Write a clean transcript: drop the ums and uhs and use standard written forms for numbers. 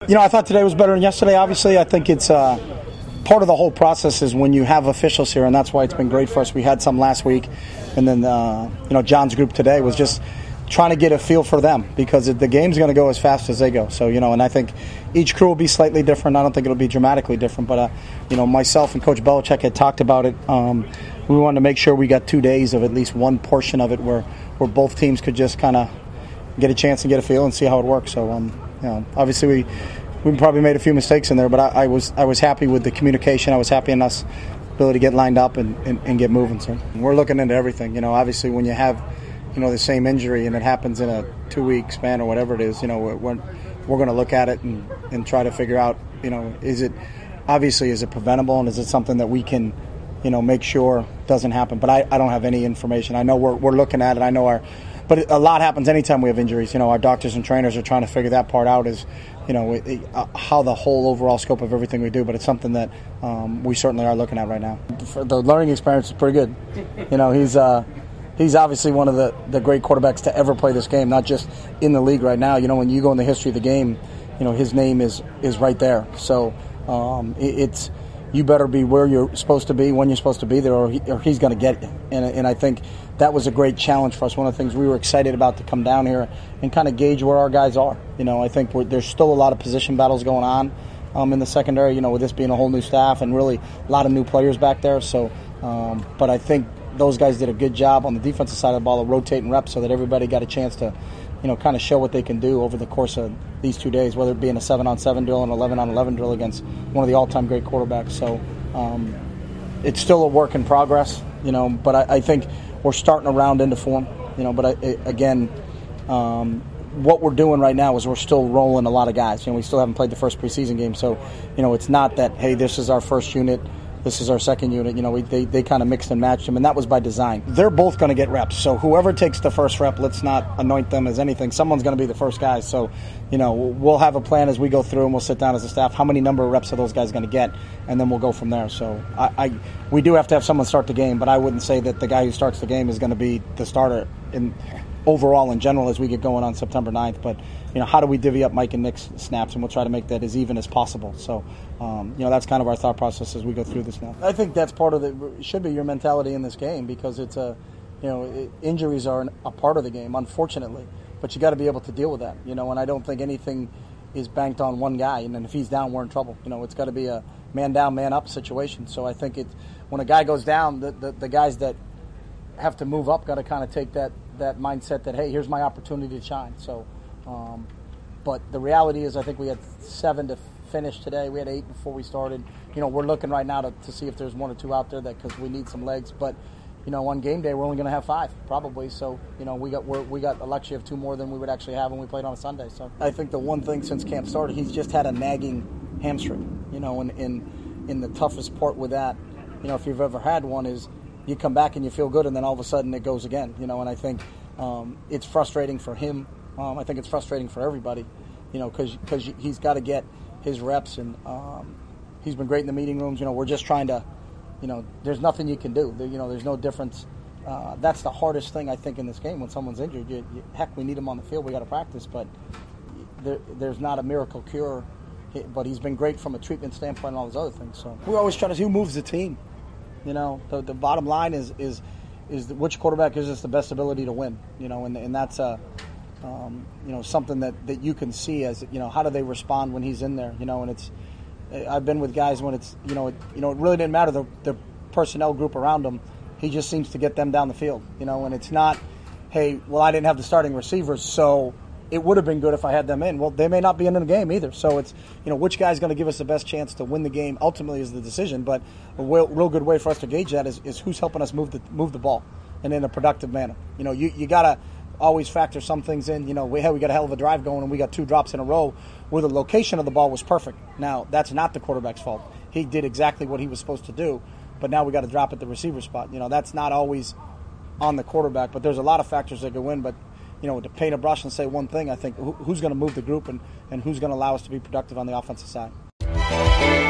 I thought today was better than yesterday. Obviously, I think it's part of the whole process is when you have officials here, and that's why it's been great for us. We had some last week, and then John's group today was just trying to get a feel for them because the game's going to go as fast as they go. So, and I think each crew will be slightly different. I don't think it'll be dramatically different, but myself and Coach Belichick had talked about it. We wanted to make sure we got 2 days of at least one portion of it where both teams could just kind of get a chance and get a feel and see how it works. So, obviously we probably made a few mistakes in there, but I was happy with the communication. I was happy in us ability to get lined up and get moving. So we're looking into everything. Obviously when you have the same injury and it happens in a 2-week span or whatever it is, we're going to look at it and try to figure out, is it preventable and is it something that we can, make sure doesn't happen. But I don't have any information. I know we're looking at it. But a lot happens anytime we have injuries. Our doctors and trainers are trying to figure that part out is, how the whole overall scope of everything we do. But it's something that we certainly are looking at right now. The learning experience is pretty good. He's obviously one of the great quarterbacks to ever play this game, not just in the league right now. When you go in the history of the game, his name is right there. So it's you better be where you're supposed to be when you're supposed to be there, or he's going to get you. And I think that was a great challenge for us. One of the things we were excited about to come down here and kind of gauge where our guys are. I think there's still a lot of position battles going on in the secondary. With this being a whole new staff and really a lot of new players back there. So, but I think those guys did a good job on the defensive side of the ball of rotating reps so that everybody got a chance to, kind of show what they can do over the course of these 2 days, whether it be in a 7-on-7 drill and 11-on-11 drill against one of the all-time great quarterbacks. So it's still a work in progress, but I think we're starting to round into form, but what we're doing right now is we're still rolling a lot of guys. We still haven't played the first preseason game, so, it's not that, hey, this is our first unit, this is our second unit. They kind of mixed and matched them, and that was by design. They're both going to get reps, so whoever takes the first rep, let's not anoint them as anything. Someone's going to be the first guy, so we'll have a plan as we go through, and we'll sit down as a staff. How many number of reps are those guys going to get, and then we'll go from there. So we do have to have someone start the game, but I wouldn't say that the guy who starts the game is going to be the starter overall in general as we get going on September 9th. But how do we divvy up Mike and Nick's snaps, and we'll try to make that as even as possible. So that's kind of our thought process as we go through this now. I think that's part of should be your mentality in this game, because it's injuries are a part of the game, unfortunately, but you got to be able to deal with that, and I don't think anything is banked on one guy, and then if he's down, we're in trouble. It's got to be a man down, man up situation. So I think when a guy goes down, the guys that have to move up got to kind of take that mindset that, hey, here's my opportunity to shine. So, but the reality is I think we had 7 to finish today. We had 8 before we started. We're looking right now to see if there's 1 or 2 out there because we need some legs. But, on game day we're only going to have 5 probably. So, we got a luxury of 2 more than we would actually have when we played on a Sunday. So I think the one thing since camp started, he's just had a nagging hamstring. In the toughest part with that, if you've ever had one, is you come back and you feel good, and then all of a sudden it goes again. And I think it's frustrating for him. I think it's frustrating for everybody, because he's got to get his reps, and he's been great in the meeting rooms. We're just trying to, there's nothing you can do. There's no difference. That's the hardest thing, I think, in this game when someone's injured. Heck, we need him on the field. We got to practice, but there's not a miracle cure. But he's been great from a treatment standpoint and all those other things. So we always try to see who moves the team. The bottom line is which quarterback gives us the best ability to win. And that's something that you can see as how do they respond when he's in there. And it's I've been with guys when it's it really didn't matter the personnel group around him. He just seems to get them down the field. And it's not, hey, well, I didn't have the starting receivers, so it would have been good if I had them in. Well, they may not be in the game either. So it's, which guy's going to give us the best chance to win the game ultimately is the decision. But a real good way for us to gauge that is who's helping us move the ball and in a productive manner. You got to always factor some things in. We got a hell of a drive going and we got 2 drops in a row where the location of the ball was perfect. Now, that's not the quarterback's fault. He did exactly what he was supposed to do, but now we got to drop at the receiver spot. That's not always on the quarterback, but there's a lot of factors that go in. But to paint a brush and say one thing, I think who's going to move the group and who's going to allow us to be productive on the offensive side.